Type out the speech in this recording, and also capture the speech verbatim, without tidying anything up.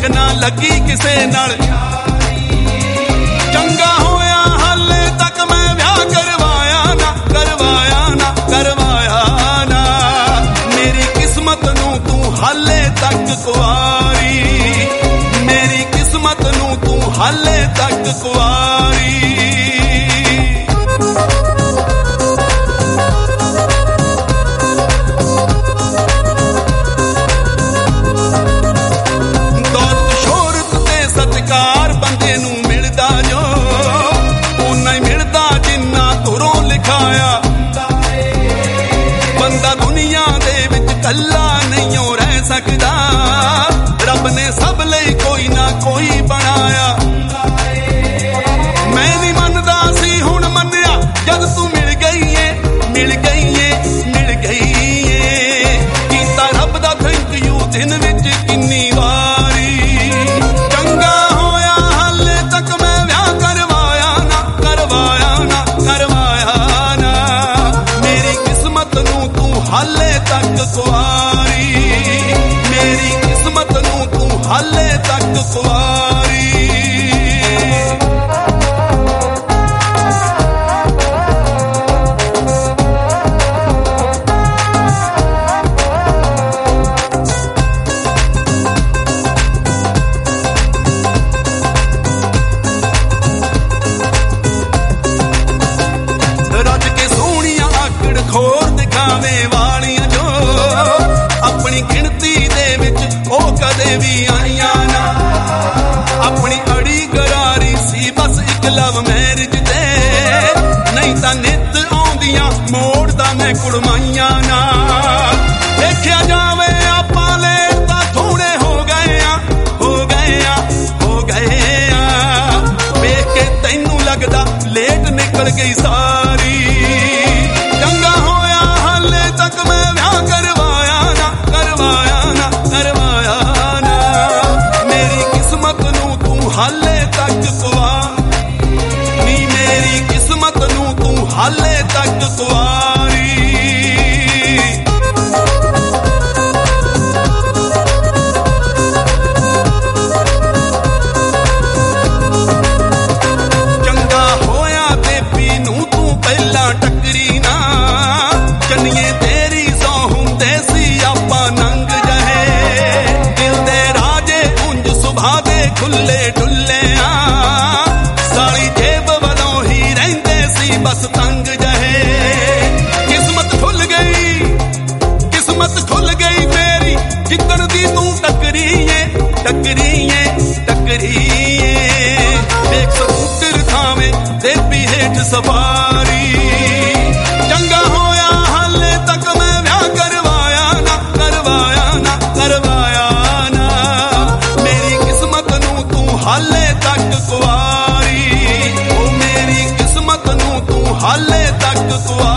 ਤੱਕ ਨਾ ਲੱਗੀ ਕਿਸੇ ਨਾਲ। ਚੰਗਾ ਹੋਇਆ ਹਾਲੇ ਤੱਕ ਮੈਂ ਵਿਆਹ ਕਰਵਾਇਆ ਨਾ, ਕਰਵਾਇਆ ਨਾ, ਕਰਵਾਇਆ ਨਾ। ਮੇਰੀ ਕਿਸਮਤ ਨੂੰ ਤੂੰ ਹਾਲੇ ਤੱਕ ਕੁਆਰੀ, ਮੇਰੀ ਕਿਸਮਤ ਨੂੰ ਤੂੰ ਹਾਲੇ ਤੱਕ ਕੁਆਰੀ। ਬੰਦੇ ਨੂੰ ਮਿਲਦਾ ਜੋ ਓਨਾ ਹੀ ਮਿਲਦਾ ਜਿੰਨਾ ਤੁਰੋਂ ਲਿਖਾਇਆ। ਬੰਦਾ ਦੁਨੀਆ ਦੇ ਵਿੱਚ ਕੱਲਾ ਨਹੀਂ ਓ ਰਹਿ ਸਕਦਾ, ਰੱਬ ਨੇ ਸਭ ਲਈ ਕੋਈ ਨਾ ਕੋਈ ਬਣਾਇਆ। ਮੈਂ ਨਹੀਂ ਮੰਨਦਾ ਸੀ ਹੁਣ ਮੰਨਿਆ ਜਦ ਤੂੰ ਮਿਲ ਗਈ ਏ, ਮਿਲ ਗਈ ਏ, ਮਿਲ ਗਈ ਏ। ਕੀਤਾ ਰੱਬ ਦਾ ਥੈਂਕ ਯੂ ਦਿਨ ਵਿੱਚ ਕਿੰਨੀ ਵਾਰੀ। ਹਾਲੇ ਤੱਕ ਕੁਆਰੀ, ਮੇਰੀ ਕਿਸਮਤ ਨੂੰ ਤੂੰ ਹਾਲੇ ਤੱਕ ਕੁਆਰੀ। ਰੱਜ ਕੇ ਸੋਹਣੀਆਂ ਆਕੜ ਖੋਰ ਦਿਖਾਵੇ ਵਾਲੀਆਂ ਜੋ ਆਪਣੀ ਗਿਣਤੀ ਦੇ ਵਿੱਚ ਉਹ ਕਦੇ ਵੀ ਆਈਆਂ ਨਾ। ਆਪਣੀ ਅੜੀ ਗਰਾਰੀ ਸੀ ਬਸ ਇੱਕ ਲਵ ਮੈਰਿਜ ਤੇ, ਨਹੀਂ ਤਾਂ ਨਿੱਤ ਆਉਂਦੀਆਂ ਮੋੜਦਾ ਮੈਂ ਕੁੜਮਾਈਆਂ ਨਾ। ਦੇਖਿਆ ਜਾਵੇ ਆਪਾਂ ਲੇਟ ਤਾਂ ਥੋੜੇ ਹੋ ਗਏ ਆ, ਹੋ ਗਏ ਆ, ਹੋ ਗਏ ਆ। ਵੇਖ ਕੇ ਤੈਨੂੰ ਲੱਗਦਾ ਲੇਟ ਨਿਕਲ ਗਈ ਸਾਰੀ। ਚੰਗਾ ਹੋਇਆ ਹਾਲੇ ਤੱਕ ਮੈਂ ਵਿਆਹ ਕਰਵਾਇਆ ਨਾ, ਕਰਵਾਇਆ ਨਾ, ਕਰਵਾਇਆ ਨਾ। ਮੇਰੀ ਕਿਸਮਤ ਨੂੰ ਤੂੰ ਹਾਲੇ ਤੱਕ ਕੁਆਰੀ, ਮੇਰੀ ਕਿਸਮਤ ਨੂੰ ਤੂੰ ਹਾਲੇ ਤੱਕ ਕੁਆਰੀ। ਚੰਗਾ ਹੋਇਆ ਬੇਬੀ ਨੂੰ ਤੂੰ ਪਹਿਲਾਂ ਟੱਕਰੀ ਨਾ, ਚੰਨੀਏ ਤੇਰੀ ਸੌ ਹੁੰਦੇ ਸੀ ਆਪਾਂ ਨੰਗ ਜਹੇ। ਦਿਲ ਦੇ ਰਾਜੇ ਉਂਝ ਸੁਭਾ ਦੇ ਖੁੱਲੇ ਡੁੱਲੇ ਆ, ਸਾਲੀ ਜੇਬ ਵੱਲੋਂ ਹੀ ਰਹਿੰਦੇ ਸੀ ਬਸ ਤੰਗ ਜਹੇ। ਕਿਸਮਤ ਖੁੱਲ ਗਈ, ਕਿਸਮਤ ਖੁੱਲ ਗਈ ਮੇਰੀ, ਜਿੱਦਣ ਦੀ ਤੂੰ ਟੱਕਰੀ ਏ, ਟੱਕਰੀ ਏ, ਟੱਕਰੀ ਏ। ਦੇਖ ਸਕੂਟਰ ਥਾਵੇਂ ਦੇਵੀ ਹੇਠ ਸਵਾਰੀ। ਚੰਗਾ ਹੋਇਆ ਹਾਲੇ ਤੱਕ ਮੈਂ ਵਿਆਹ ਕਰਵਾਇਆ ਨਾ, ਕਰਵਾਇਆ ਨਾ, ਕਰਵਾਇਆ ਨਾ। ਮੇਰੀ ਕਿਸਮਤ ਨੂੰ ਤੂੰ ਹਾਲੇ ਤੱਕ ਕੁਆਰੀ, ਓ ਮੇਰੀ ਕਿਸਮਤ ਨੂੰ ਤੂੰ ਹਾਲੇ ਤੱਕ ਕੁਆਰੀ।